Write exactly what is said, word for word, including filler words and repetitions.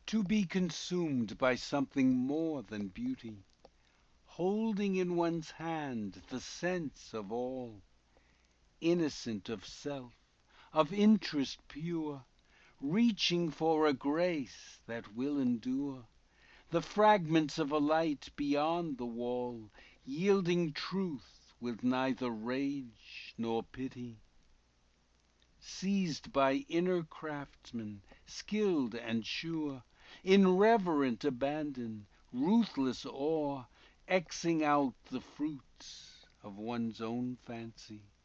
To be consumed by something more than beauty, holding in one's hand the sense of all, innocent of self, of interest pure, reaching for a grace that will endure, the fragments of a light beyond the wall, yielding truth with neither rage nor pity. Seized by inner craftsmen, skilled and sure, in reverent abandon, ruthless awe, Xing out the fruits of one's own fancy.